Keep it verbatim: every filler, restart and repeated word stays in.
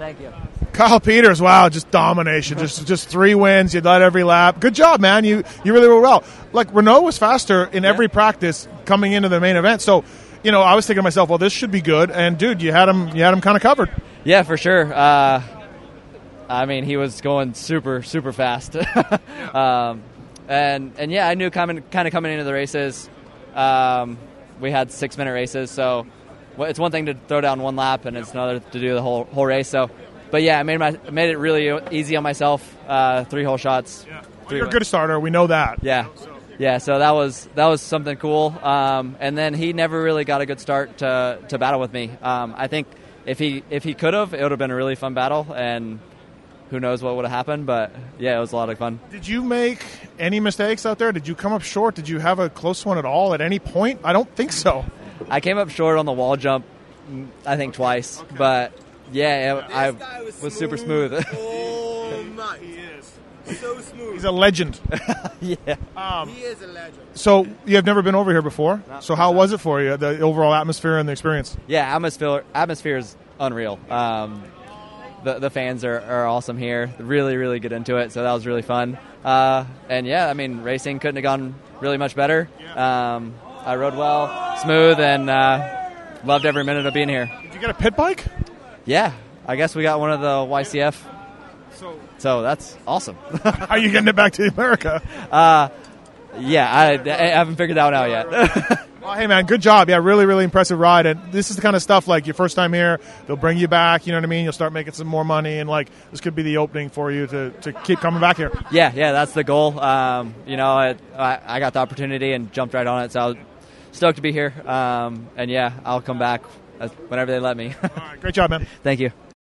Thank you. Kyle Peters, wow, just domination. just just three wins. You led every lap. Good job, man. You you really were well. Like, Renault was faster in yeah. every practice coming into the main event. So, you know, I was thinking to myself, well, this should be good. And, dude, you had him, you had him kind of covered. Yeah, for sure. Uh, I mean, he was going super, super fast. um, and, and, yeah, I knew coming, kind of coming into the races, um, we had six-minute races. So it's one thing to throw down one lap, and it's another to do the whole whole race. So, but, yeah, I made, my, made it really easy on myself, uh, three whole shots. Yeah. Well, you're a good starter. We know that. Yeah. Yeah, so that was that was something cool. Um, and then he never really got a good start to, to battle with me. Um, I think if he if he could have, it would have been a really fun battle, and who knows what would have happened. But, yeah, it was a lot of fun. Did you make any mistakes out there? Did you come up short? Did you have a close one at all at any point? I don't think so. I came up short on the wall jump, I think, twice. Okay. But, yeah, I was, was super smooth. Oh, my. He is. So smooth. He's a legend. yeah. Um, he is a legend. So you have never been over here before. Not so how was it for you, the overall atmosphere and the experience? Yeah, atmosphere atmosphere is unreal. Um, the the fans are, are awesome here. Really, really get into it. So that was really fun. Uh, and yeah, I mean, racing couldn't have gone really much better. Um, I rode well, smooth, and uh, loved every minute of being here. Did you get a pit bike? Yeah, I guess we got one of the Y C F. So, so that's awesome. How are you getting it back to America? Uh, yeah, I, I haven't figured that one out yet. Well, hey, man, good job. Yeah, really, really impressive ride. And this is the kind of stuff, like, your first time here, they'll bring you back, you know what I mean? You'll start making some more money, and, like, this could be the opening for you to, to keep coming back here. Yeah, yeah, that's the goal. Um, you know, it, I, I got the opportunity and jumped right on it, so I was stoked to be here. Um, and, yeah, I'll come back whenever they let me. All right, great job, man. Thank you.